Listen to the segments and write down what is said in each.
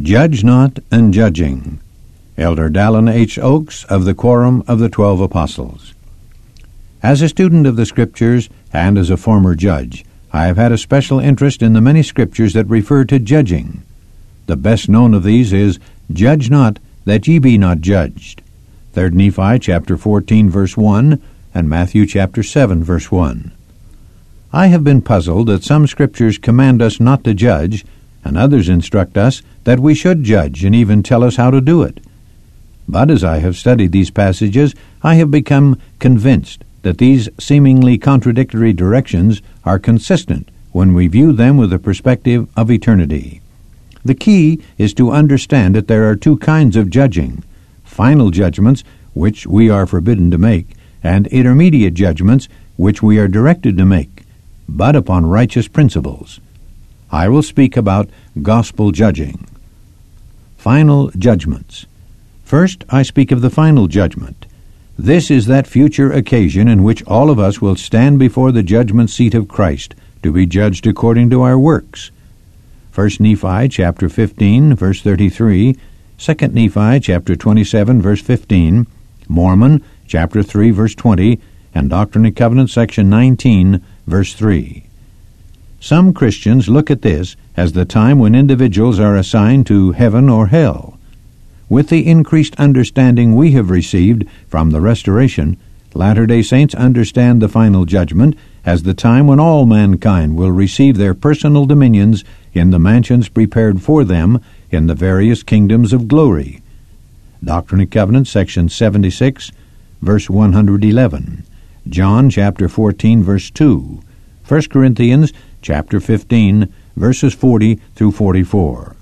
Judge not and judging. Elder Dallin H. Oakes of the Quorum of the 12 Apostles. As a student of the Scriptures and as a former judge, I have had a special interest in the many Scriptures that refer to judging. The best known of these is, Judge not, that ye be not judged. 3 Nephi chapter 14, verse 1, and Matthew chapter 7, verse 1. I have been puzzled that some Scriptures command us not to judge, and others instruct us that we should judge and even tell us how to do it. But as I have studied these passages, I have become convinced that these seemingly contradictory directions are consistent when we view them with the perspective of eternity. The key is to understand that there are two kinds of judging: final judgments, which we are forbidden to make, and intermediate judgments, which we are directed to make, but upon righteous principles. I will speak about gospel judging. Final judgments. First, I speak of the final judgment. This is that future occasion in which all of us will stand before the judgment seat of Christ to be judged according to our works. 1 Nephi chapter 15, verse 33, 2 Nephi chapter 27, verse 15, Mormon chapter 3, verse 20, and Doctrine and Covenants section 19, verse 3. Some Christians look at this as the time when individuals are assigned to heaven or hell. With the increased understanding we have received from the Restoration, Latter-day Saints understand the final judgment as the time when all mankind will receive their personal dominions in the mansions prepared for them in the various kingdoms of glory. Doctrine and Covenants, section 76, verse 111. John chapter 14, verse 2. 1 Corinthians chapter 15, verses 40 through 44.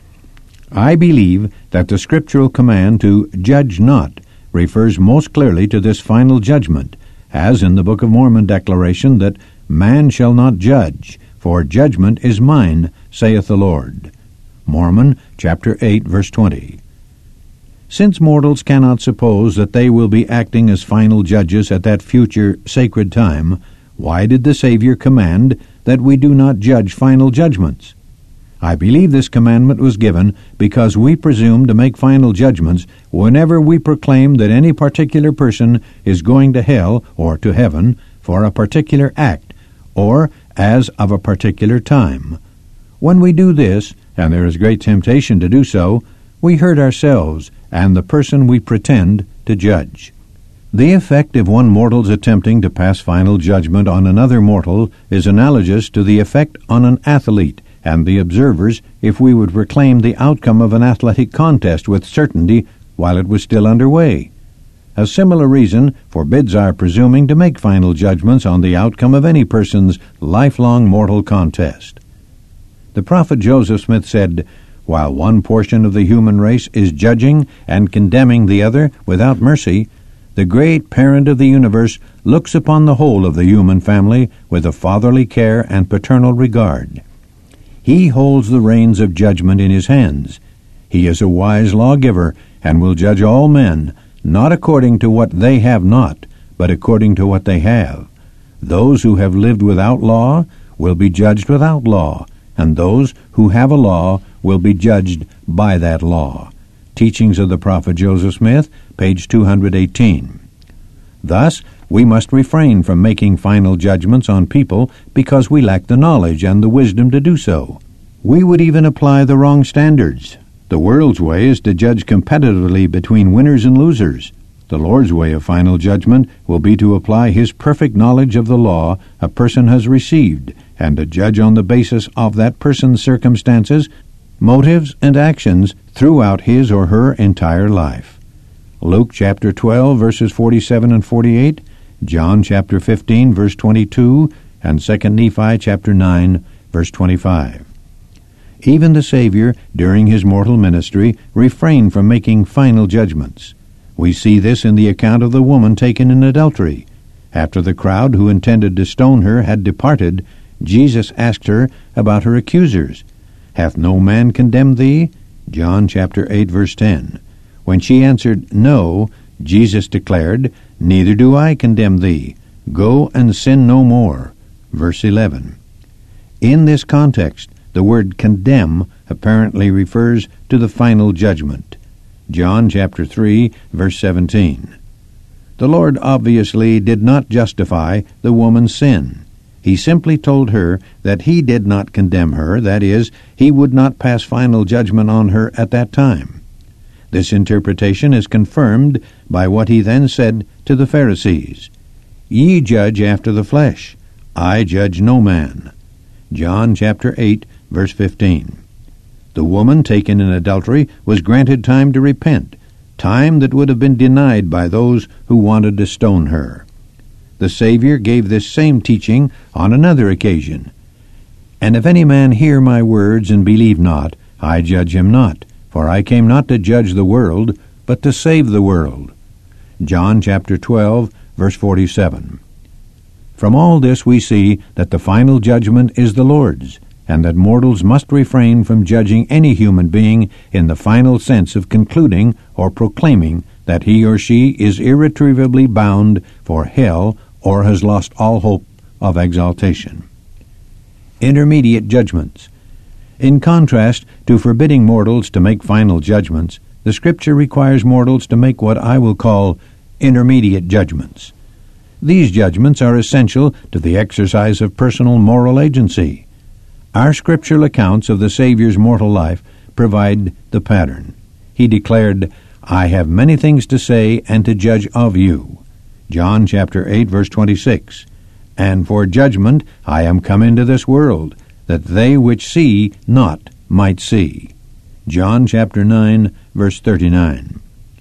I believe that the scriptural command to judge not refers most clearly to this final judgment, as in the Book of Mormon declaration that man shall not judge, for judgment is mine, saith the Lord. Mormon chapter 8, verse 20. Since mortals cannot suppose that they will be acting as final judges at that future sacred time, why did the Savior command that we do not judge final judgments? I believe this commandment was given because we presume to make final judgments whenever we proclaim that any particular person is going to hell or to heaven for a particular act, or as of a particular time. When we do this, and there is great temptation to do so, we hurt ourselves and the person we pretend to judge. The effect of one mortal's attempting to pass final judgment on another mortal is analogous to the effect on an athlete and the observers if we would proclaim the outcome of an athletic contest with certainty while it was still underway. A similar reason forbids our presuming to make final judgments on the outcome of any person's lifelong mortal contest. The prophet Joseph Smith said, "While one portion of the human race is judging and condemning the other without mercy, the great parent of the universe looks upon the whole of the human family with a fatherly care and paternal regard. He holds the reins of judgment in his hands. He is a wise lawgiver and will judge all men, not according to what they have not, but according to what they have. Those who have lived without law will be judged without law, and those who have a law will be judged by that law." Teachings of the Prophet Joseph Smith, page 218. Thus, we must refrain from making final judgments on people because we lack the knowledge and the wisdom to do so. We would even apply the wrong standards. The world's way is to judge competitively between winners and losers. The Lord's way of final judgment will be to apply His perfect knowledge of the law a person has received and to judge on the basis of that person's circumstances, motives, and actions throughout his or her entire life. Luke chapter 12, verses 47 and 48, John chapter 15, verse 22, and 2 Nephi chapter 9, verse 25. Even the Savior, during his mortal ministry, refrained from making final judgments. We see this in the account of the woman taken in adultery. After the crowd who intended to stone her had departed, Jesus asked her about her accusers. "Hath no man condemned thee?" John chapter 8, verse 10. When she answered, "No," Jesus declared, "Neither do I condemn thee. Go and sin no more." Verse 11. In this context, The word condemn apparently refers to the final judgment. John chapter 3, verse 17. The Lord obviously did not justify the woman's sin. He simply told her that he did not condemn her, that is, he would not pass final judgment on her at that time. This interpretation is confirmed by what he then said to the Pharisees. Ye judge after the flesh. I judge no man. John chapter 8, verse 15. The woman taken in adultery was granted time to repent, time that would have been denied by those who wanted to stone her. The Savior gave this same teaching on another occasion. And if any man hear my words and believe not, I judge him not, for I came not to judge the world, but to save the world. John chapter 12, verse 47. From all this we see that the final judgment is the Lord's, and that mortals must refrain from judging any human being in the final sense of concluding or proclaiming that he or she is irretrievably bound for hell or has lost all hope of exaltation. Intermediate judgments. In contrast to forbidding mortals to make final judgments, the Scripture requires mortals to make what I will call intermediate judgments. These judgments are essential to the exercise of personal moral agency. Our scriptural accounts of the Savior's mortal life provide the pattern. He declared, I have many things to say and to judge of you. John chapter 8, verse 26. And for judgment I am come into this world, that they which see not might see. John chapter 9, verse 39.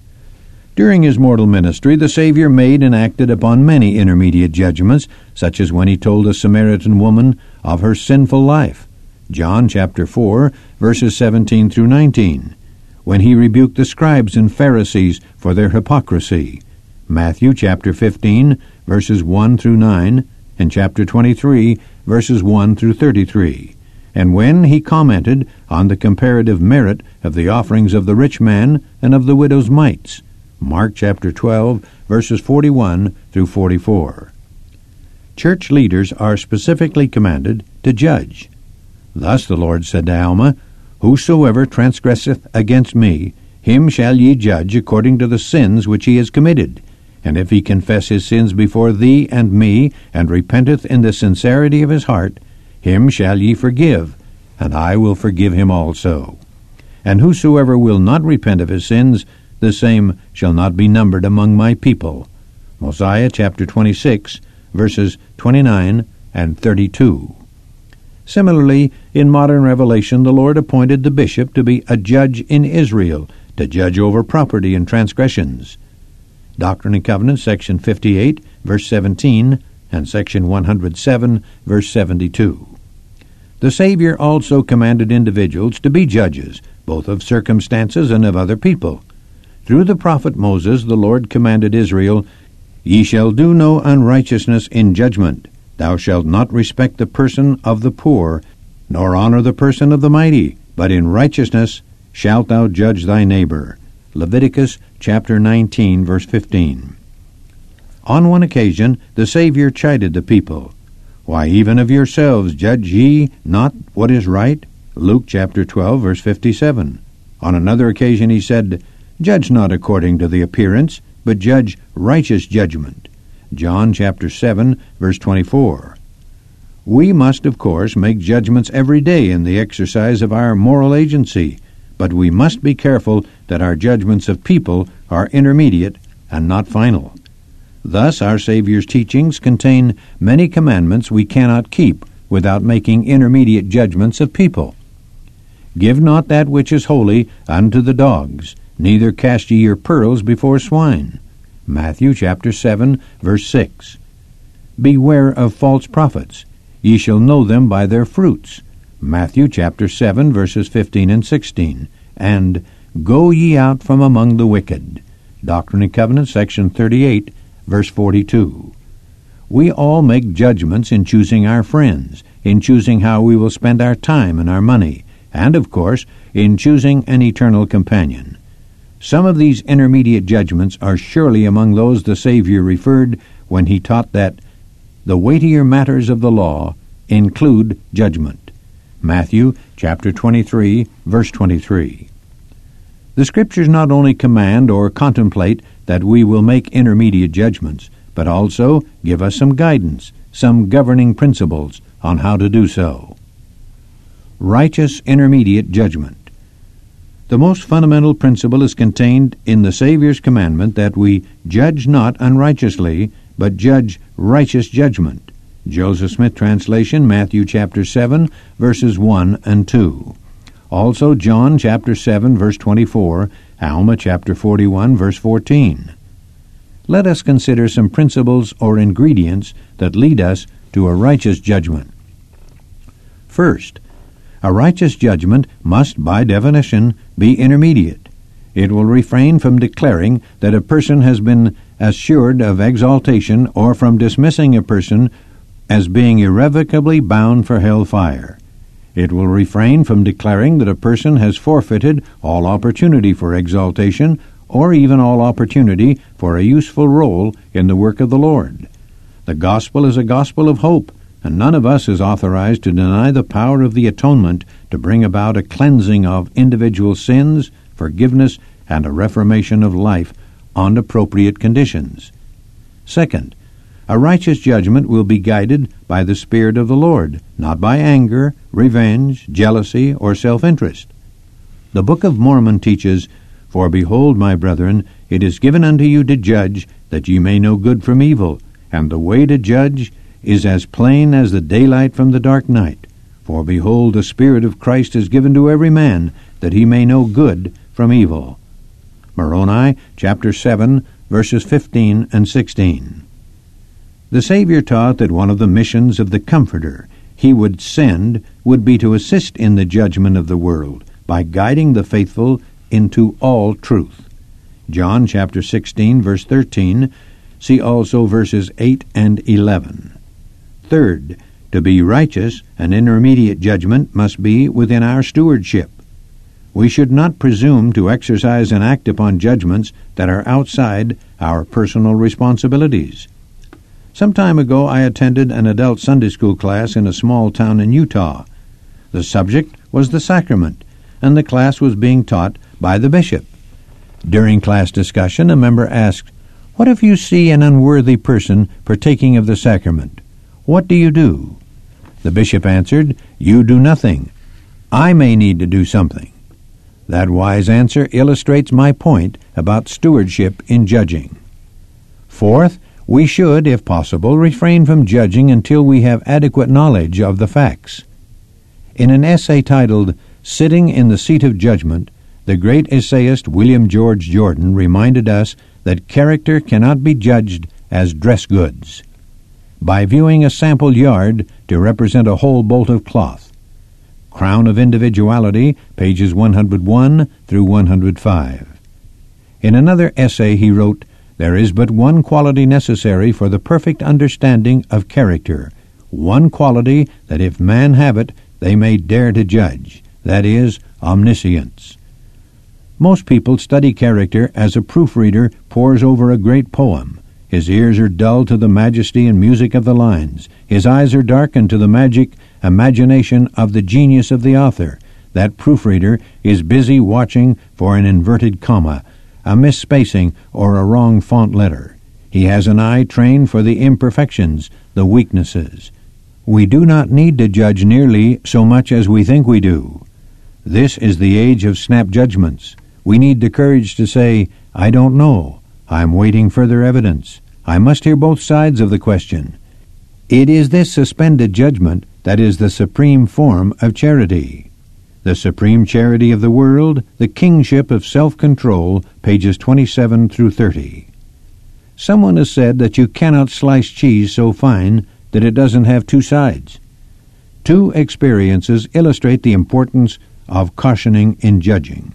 During his mortal ministry, the Savior made and acted upon many intermediate judgments, such as when he told the Samaritan woman of her sinful life. John chapter 4, verses 17 through 19. When he rebuked the scribes and Pharisees for their hypocrisy. Matthew chapter 15, verses 1 through 9, and chapter 23, verses 1 through 33. And when he commented on the comparative merit of the offerings of the rich man and of the widow's mites. Mark chapter 12, verses 41 through 44. Church leaders are specifically commanded to judge. Thus the Lord said to Alma, Whosoever transgresseth against me, him shall ye judge according to the sins which he has committed. And if he confess his sins before thee and me, and repenteth in the sincerity of his heart, him shall ye forgive, and I will forgive him also. And whosoever will not repent of his sins, the same shall not be numbered among my people. Mosiah chapter 26, verses 29 and 32. Similarly, in modern revelation, the Lord appointed the bishop to be a judge in Israel, to judge over property and transgressions. Doctrine and Covenants, section 58, verse 17, and section 107, verse 72. The Savior also commanded individuals to be judges, both of circumstances and of other people. Through the prophet Moses, the Lord commanded Israel, Ye shall do no unrighteousness in judgment. Thou shalt not respect the person of the poor, nor honor the person of the mighty, but in righteousness shalt thou judge thy neighbor. Leviticus chapter 19, verse 15. On one occasion, the Savior chided the people. Why, even of yourselves judge ye not what is right? Luke chapter 12, verse 57. On another occasion he said, Judge not according to the appearance, but judge righteous judgment. John chapter 7, verse 24. We must, of course, make judgments every day in the exercise of our moral agency, but we must be careful that our judgments of people are intermediate and not final. Thus, our Savior's teachings contain many commandments we cannot keep without making intermediate judgments of people. Give not that which is holy unto the dogs, neither cast ye your pearls before swine. Matthew chapter 7, verse 6. Beware of false prophets. Ye shall know them by their fruits. Matthew chapter 7, verses 15 and 16. And Go ye out from among the wicked. Doctrine and Covenants, section 38, verse 42. We all make judgments in choosing our friends, in choosing how we will spend our time and our money, and, of course, in choosing an eternal companion. Some of these intermediate judgments are surely among those the Savior referred when he taught that the weightier matters of the law include judgment. Matthew chapter 23, verse 23. The Scriptures not only command or contemplate that we will make intermediate judgments, but also give us some guidance, some governing principles on how to do so. Righteous intermediate judgment. The most fundamental principle is contained in the Savior's commandment that we judge not unrighteously, but judge righteous judgment. Joseph Smith translation, Matthew chapter 7, verses 1 and 2. Also John chapter 7, verse 24, Alma chapter 41, verse 14. Let us consider some principles or ingredients that lead us to a righteous judgment. First, a righteous judgment must, by definition, be intermediate. It will refrain from declaring that a person has been assured of exaltation or from dismissing a person as being irrevocably bound for hell fire. It will refrain from declaring that a person has forfeited all opportunity for exaltation or even all opportunity for a useful role in the work of the Lord. The gospel is a gospel of hope, and none of us is authorized to deny the power of the atonement to bring about a cleansing of individual sins, forgiveness, and a reformation of life on appropriate conditions. Second, a righteous judgment will be guided by the Spirit of the Lord, not by anger, revenge, jealousy, or self-interest. The Book of Mormon teaches, "For behold, my brethren, it is given unto you to judge, that ye may know good from evil, and the way to judge is as plain as the daylight from the dark night. For behold, the Spirit of Christ is given to every man, that he may know good from evil." Moroni chapter 7, verses 15 and 16. The Savior taught that one of the missions of the Comforter he would send would be to assist in the judgment of the world by guiding the faithful into all truth. John chapter 16, verse 13. See also verses 8 and 11. Third, to be righteous, an intermediate judgment must be within our stewardship. We should not presume to exercise and act upon judgments that are outside our personal responsibilities. Some time ago I attended an adult Sunday school class in a small town in Utah. The subject was the sacrament, and the class was being taught by the bishop. During class discussion, a member asked, "What if you see an unworthy person partaking of the sacrament? What do you do?" The bishop answered, "You do nothing. I may need to do something." That wise answer illustrates my point about stewardship in judging. Fourth, we should, if possible, refrain from judging until we have adequate knowledge of the facts. In an essay titled "Sitting in the Seat of Judgment," the great essayist William George Jordan reminded us that character cannot be judged as dress goods by viewing a sample yard to represent a whole bolt of cloth. Crown of Individuality, pages 101 through 105. In another essay he wrote, "There is but one quality necessary for the perfect understanding of character, one quality that if man have it, they may dare to judge, that is, omniscience." Most people study character as a proofreader pores over a great poem. His ears are dull to the majesty and music of the lines. His eyes are darkened to the magic imagination of the genius of the author. That proofreader is busy watching for an inverted comma, a misspacing, or a wrong font letter. He has an eye trained for the imperfections, the weaknesses. We do not need to judge nearly so much as we think we do. This is the age of snap judgments. We need the courage to say, "I don't know. I'm waiting further evidence. I must hear both sides of the question." It is this suspended judgment that is the supreme form of charity. The supreme charity of the world, the kingship of self-control, pages 27 through 30. Someone has said that you cannot slice cheese so fine that it doesn't have two sides. Two experiences illustrate the importance of cautioning in judging.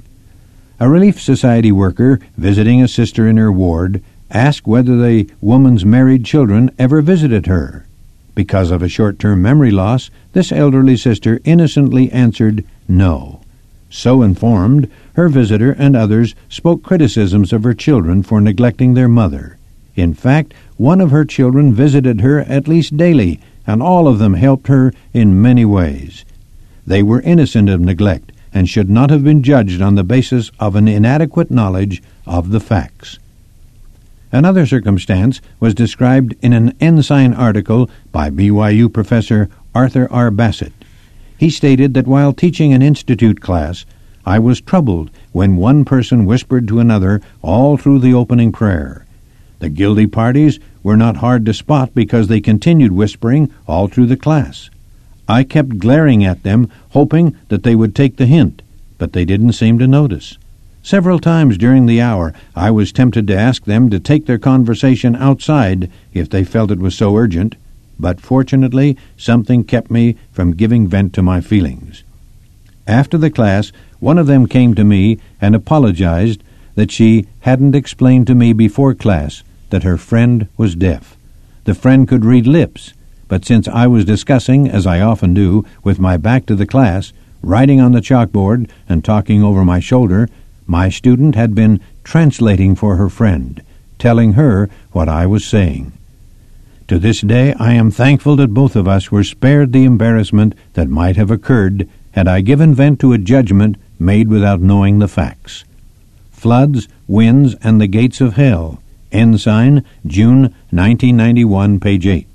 A Relief Society worker visiting a sister in her ward asked whether the woman's married children ever visited her. Because of a short-term memory loss, this elderly sister innocently answered no. So informed, her visitor and others spoke criticisms of her children for neglecting their mother. In fact, one of her children visited her at least daily, and all of them helped her in many ways. They were innocent of neglect and should not have been judged on the basis of an inadequate knowledge of the facts. Another circumstance was described in an Ensign article by BYU professor Arthur R. Bassett. He stated that while teaching an institute class, I was troubled when one person whispered to another all through the opening prayer. The guilty parties were not hard to spot because they continued whispering all through the class. I kept glaring at them, hoping that they would take the hint, but they didn't seem to notice. Several times during the hour, I was tempted to ask them to take their conversation outside if they felt it was so urgent, but fortunately something kept me from giving vent to my feelings. After the class, one of them came to me and apologized that she hadn't explained to me before class that her friend was deaf. The friend could read lips, but since I was discussing, as I often do, with my back to the class, writing on the chalkboard and talking over my shoulder, my student had been translating for her friend, telling her what I was saying. To this day, I am thankful that both of us were spared the embarrassment that might have occurred had I given vent to a judgment made without knowing the facts. Floods, Winds, and the Gates of Hell, Ensign, June 1991, page 8.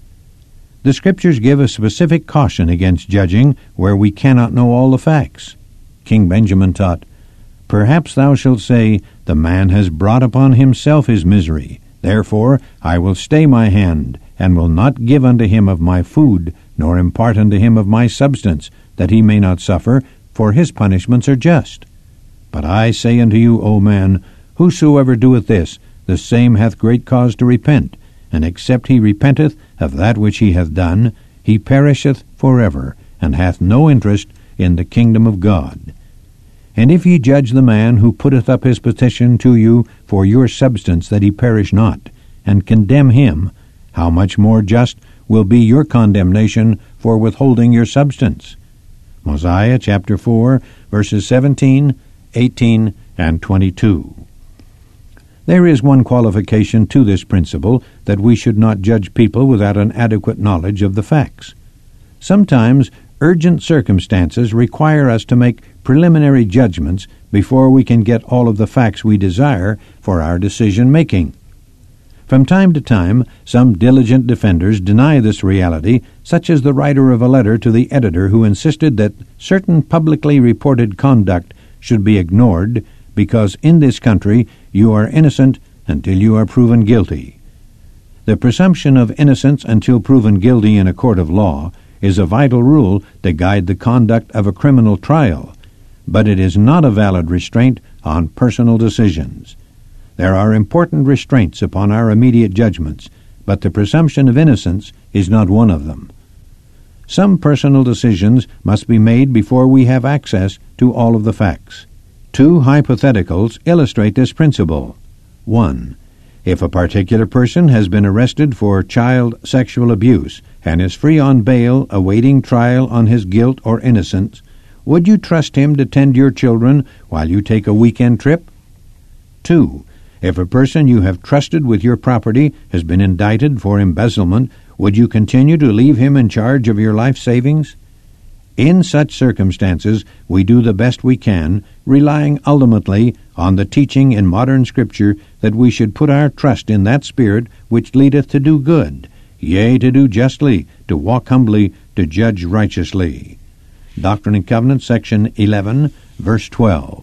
The Scriptures give a specific caution against judging where we cannot know all the facts. King Benjamin taught, "Perhaps thou shalt say, the man has brought upon himself his misery. Therefore I will stay my hand, and will not give unto him of my food, nor impart unto him of my substance, that he may not suffer, for his punishments are just. But I say unto you, O man, whosoever doeth this, the same hath great cause to repent, and except he repenteth of that which he hath done, he perisheth forever, and hath no interest in the kingdom of God. And if ye judge the man who putteth up his petition to you for your substance that he perish not, and condemn him, how much more just will be your condemnation for withholding your substance?" Mosiah chapter 4, verses 17, 18, and 22. There is one qualification to this principle, that we should not judge people without an adequate knowledge of the facts. Sometimes urgent circumstances require us to make preliminary judgments before we can get all of the facts we desire for our decision-making. From time to time, some diligent defenders deny this reality, such as the writer of a letter to the editor who insisted that certain publicly reported conduct should be ignored because in this country you are innocent until you are proven guilty. The presumption of innocence until proven guilty in a court of law is a vital rule to guide the conduct of a criminal trial, but it is not a valid restraint on personal decisions. There are important restraints upon our immediate judgments, but the presumption of innocence is not one of them. Some personal decisions must be made before we have access to all of the facts. Two hypotheticals illustrate this principle. 1. If a particular person has been arrested for child sexual abuse and is free on bail awaiting trial on his guilt or innocence, would you trust him to tend your children while you take a weekend trip? 2. If a person you have trusted with your property has been indicted for embezzlement, would you continue to leave him in charge of your life savings? In such circumstances, we do the best we can, relying ultimately on the teaching in modern Scripture that we should put our trust in that Spirit which leadeth to do good, yea, to do justly, to walk humbly, to judge righteously. Doctrine and Covenants, section 11, verse 12.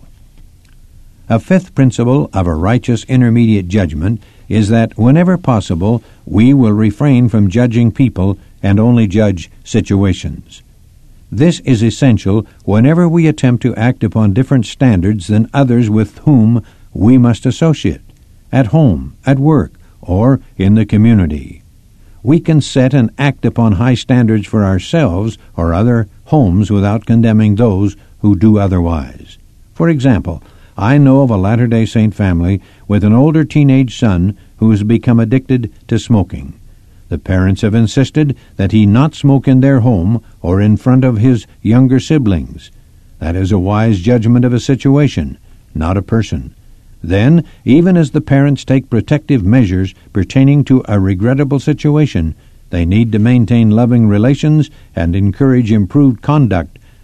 A fifth principle of a righteous intermediate judgment is that whenever possible, we will refrain from judging people and only judge situations. This is essential whenever we attempt to act upon different standards than others with whom we must associate, at home, at work, or in the community. We can set and act upon high standards for ourselves or other homes without condemning those who do otherwise. For example, I know of a Latter-day Saint family with an older teenage son who has become addicted to smoking. The parents have insisted that he not smoke in their home or in front of his younger siblings. That is a wise judgment of a situation, not a person. Then, even as the parents take protective measures pertaining to a regrettable situation, they need to maintain loving relations and encourage improved conduct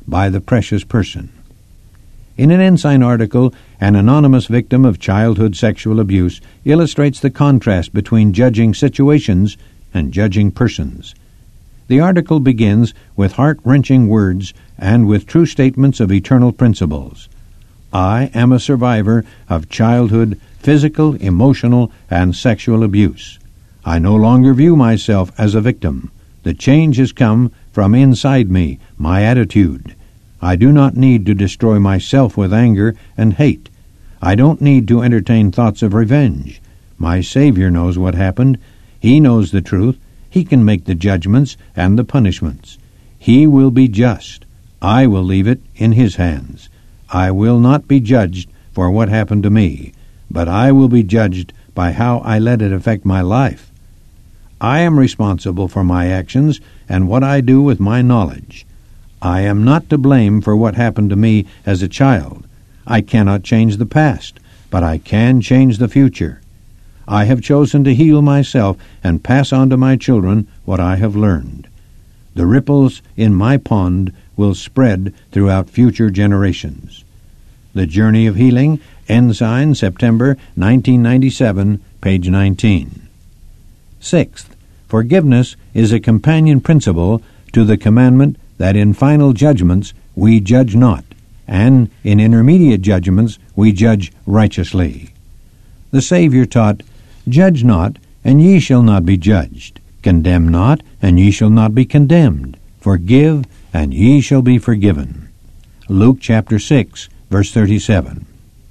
by the precious person. In an Ensign article, an anonymous victim of childhood sexual abuse illustrates the contrast between judging situations and judging persons. The article begins with heart-wrenching words and with true statements of eternal principles. I am a survivor of childhood physical, emotional, and sexual abuse. I no longer view myself as a victim. The change has come from inside me, my attitude. I do not need to destroy myself with anger and hate. I don't need to entertain thoughts of revenge. My Savior knows what happened. He knows the truth. He can make the judgments and the punishments. He will be just. I will leave it in His hands. I will not be judged for what happened to me, but I will be judged by how I let it affect my life. I am responsible for my actions and what I do with my knowledge. I am not to blame for what happened to me as a child. I cannot change the past, but I can change the future. I have chosen to heal myself and pass on to my children what I have learned. The ripples in my pond will spread throughout future generations. The Journey of Healing, Ensign, September 1997, page 19. Sixth, forgiveness is a companion principle to the commandment that in final judgments we judge not, and in intermediate judgments we judge righteously. The Savior taught, Judge not, and ye shall not be judged. Condemn not, and ye shall not be condemned. Forgive, and ye shall be forgiven. Luke chapter 6, verse 37.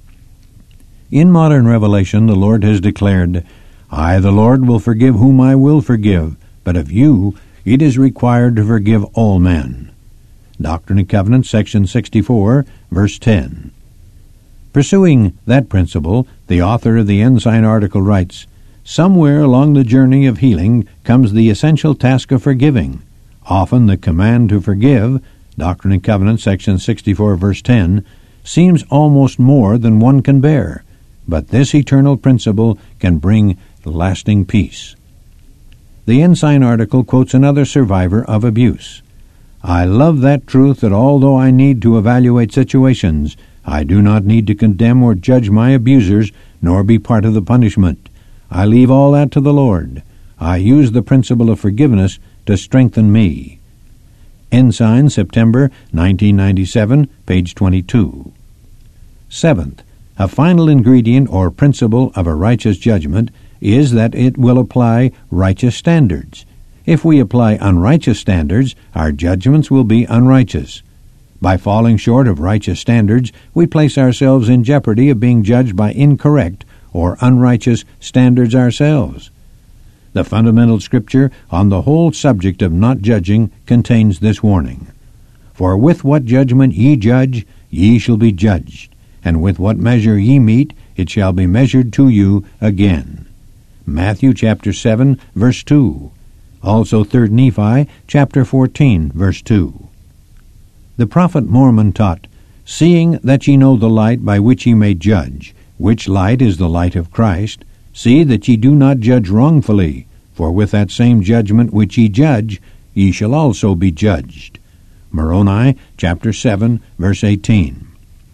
In modern revelation, the Lord has declared, I, the Lord, will forgive whom I will forgive, but of you it is required to forgive all men. Doctrine and Covenants, section 64, verse 10. Pursuing that principle, the author of the Ensign article writes, Somewhere along the journey of healing comes the essential task of forgiving. Often the command to forgive, Doctrine and Covenants, section 64, verse 10, seems almost more than one can bear, but this eternal principle can bring lasting peace. The Ensign article quotes another survivor of abuse. I love that truth that although I need to evaluate situations, I do not need to condemn or judge my abusers, nor be part of the punishment. I leave all that to the Lord. I use the principle of forgiveness to strengthen me. Ensign, September 1997, page 22. Seventh, a final ingredient or principle of a righteous judgment is that it will apply righteous standards. If we apply unrighteous standards, our judgments will be unrighteous. By falling short of righteous standards, we place ourselves in jeopardy of being judged by incorrect or unrighteous standards ourselves. The fundamental scripture on the whole subject of not judging contains this warning. For with what judgment ye judge, ye shall be judged, and with what measure ye mete, it shall be measured to you again. Matthew chapter 7, verse 2. Also 3 Nephi chapter 14, verse 2. The prophet Mormon taught, Seeing that ye know the light by which ye may judge, which light is the light of Christ, see that ye do not judge wrongfully, for with that same judgment which ye judge, ye shall also be judged. Moroni chapter 7, verse 18.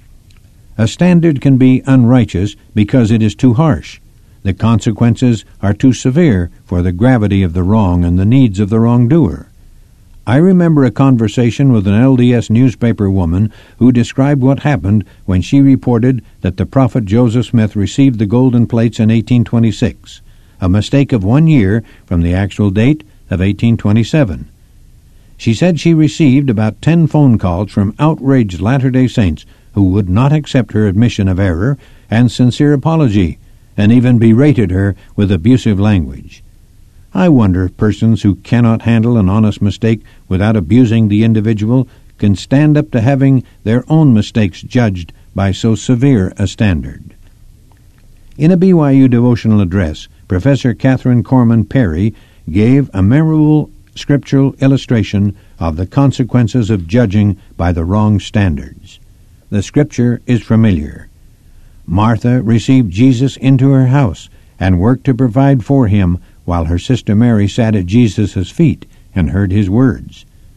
A standard can be unrighteous because it is too harsh. The consequences are too severe for the gravity of the wrong and the needs of the wrongdoer. I remember a conversation with an LDS newspaper woman who described what happened when she reported that the prophet Joseph Smith received the golden plates in 1826, a mistake of 1 year from the actual date of 1827. She said she received about 10 phone calls from outraged Latter-day Saints who would not accept her admission of error and sincere apology, and even berated her with abusive language. I wonder if persons who cannot handle an honest mistake without abusing the individual can stand up to having their own mistakes judged by so severe a standard. In a BYU devotional address, Professor Catherine Corman Perry gave a memorable scriptural illustration of the consequences of judging by the wrong standards. The scripture is familiar. Martha received Jesus into her house and worked to provide for him while her sister Mary sat at Jesus' feet and heard his words.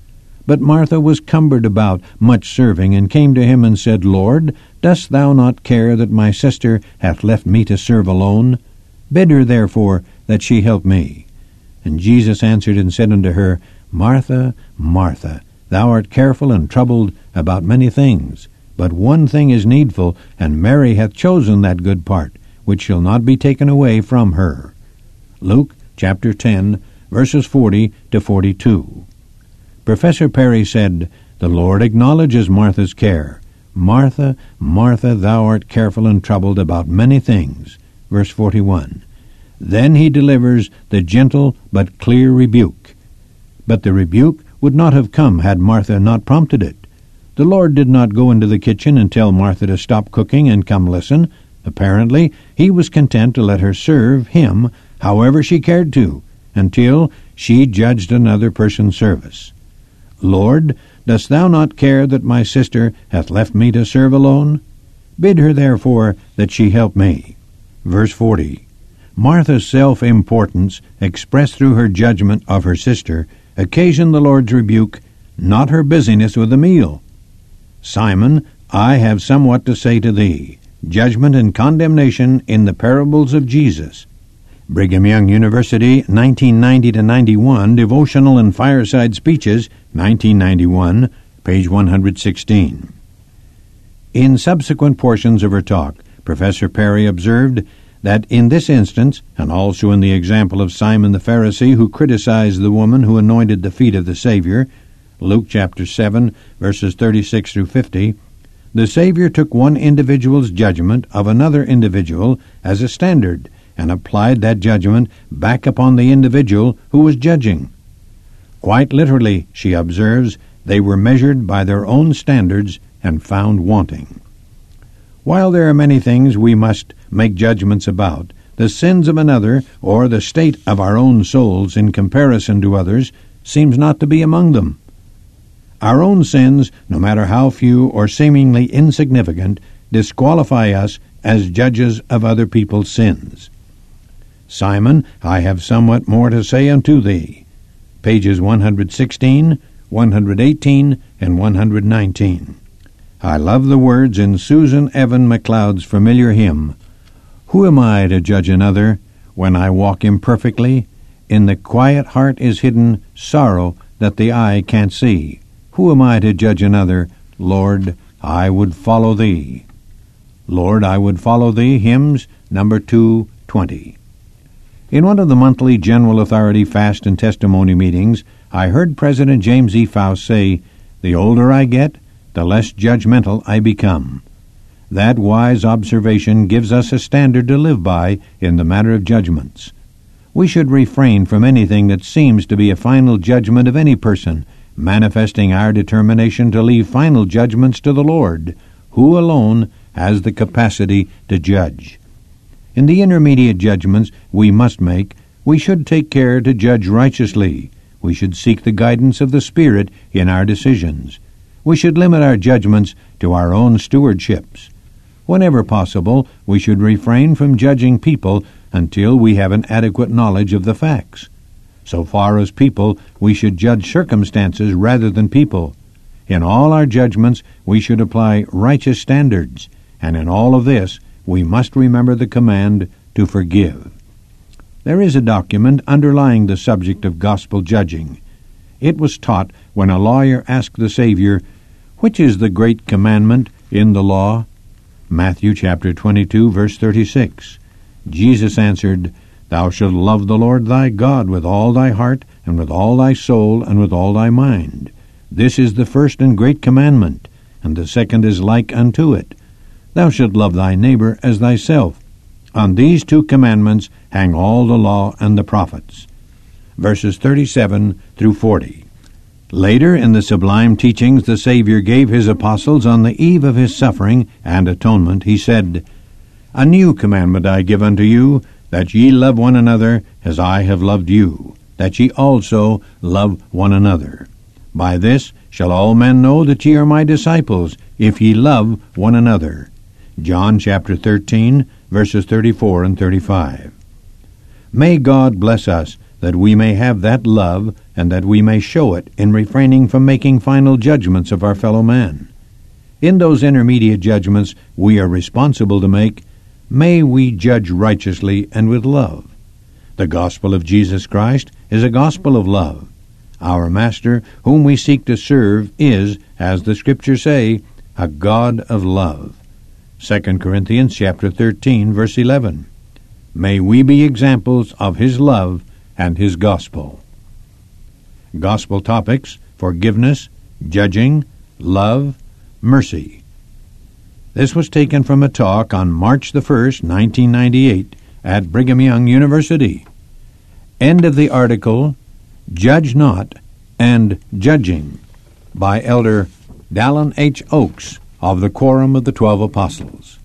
But Martha was cumbered about much serving, and came to him and said, Lord, dost thou not care that my sister hath left me to serve alone? Bid her therefore that she help me. And Jesus answered and said unto her, Martha, Martha, thou art careful and troubled about many things, but one thing is needful, and Mary hath chosen that good part, which shall not be taken away from her. Luke chapter 10, verses 40 to 42. Professor Perry said, The Lord acknowledges Martha's care. Martha, Martha, thou art careful and troubled about many things. Verse 41. Then he delivers the gentle but clear rebuke. But the rebuke would not have come had Martha not prompted it. The Lord did not go into the kitchen and tell Martha to stop cooking and come listen. Apparently, he was content to let her serve him however she cared to, until she judged another person's service. Lord, dost thou not care that my sister hath left me to serve alone? Bid her therefore that she help me. Verse 40. Martha's self-importance, expressed through her judgment of her sister, occasioned the Lord's rebuke, not her busyness with the meal. Simon, I have somewhat to say to thee. Judgment and condemnation in the parables of Jesus. Brigham Young University, 1990-91, Devotional and Fireside Speeches, 1991, page 116. In subsequent portions of her talk, Professor Perry observed that in this instance, and also in the example of Simon the Pharisee who criticized the woman who anointed the feet of the Savior, Luke chapter 7, verses 36 through 50, the Savior took one individual's judgment of another individual as a standard, and applied that judgment back upon the individual who was judging. Quite literally, she observes, they were measured by their own standards and found wanting. While there are many things we must make judgments about, the sins of another, or the state of our own souls in comparison to others, seems not to be among them. Our own sins, no matter how few or seemingly insignificant, disqualify us as judges of other people's sins. Simon, I have somewhat more to say unto thee. Pages 116, 118, and 119. I love the words in Susan Evan MacLeod's familiar hymn, Who am I to judge another when I walk imperfectly? In the quiet heart is hidden sorrow that the eye can't see. Who am I to judge another? Lord, I would follow thee. Lord, I would follow thee, hymns number 220. In one of the monthly General Authority Fast and Testimony meetings, I heard President James E. Faust say, The older I get, the less judgmental I become. That wise observation gives us a standard to live by in the matter of judgments. We should refrain from anything that seems to be a final judgment of any person, manifesting our determination to leave final judgments to the Lord, who alone has the capacity to judge. In the intermediate judgments we must make, we should take care to judge righteously. We should seek the guidance of the Spirit in our decisions. We should limit our judgments to our own stewardships. Whenever possible, we should refrain from judging people until we have an adequate knowledge of the facts. So far as people, we should judge circumstances rather than people. In all our judgments, we should apply righteous standards, and in all of this, we must remember the command to forgive. There is a document underlying the subject of gospel judging. It was taught when a lawyer asked the Savior, Which is the great commandment in the law? Matthew chapter 22, verse 36. Jesus answered, Thou shalt love the Lord thy God with all thy heart, and with all thy soul, and with all thy mind. This is the first and great commandment, and the second is like unto it. Thou shalt love thy neighbor as thyself. On these two commandments hang all the law and the prophets. Verses 37 through 40. Later in the sublime teachings the Savior gave his apostles on the eve of his suffering and atonement, he said, A new commandment I give unto you, that ye love one another as I have loved you, that ye also love one another. By this shall all men know that ye are my disciples, if ye love one another. John chapter 13, verses 34 and 35. May God bless us that we may have that love and that we may show it in refraining from making final judgments of our fellow man. In those intermediate judgments we are responsible to make, may we judge righteously and with love. The gospel of Jesus Christ is a gospel of love. Our Master, whom we seek to serve, is, as the Scriptures say, a God of love. 2 Corinthians chapter 13, verse 11. May we be examples of His love and His gospel. Gospel topics: forgiveness, judging, love, mercy. This was taken from a talk on March the 1st, 1998, at Brigham Young University. End of the article, Judge Not and Judging, by Elder Dallin H. Oaks of the Quorum of the 12 Apostles.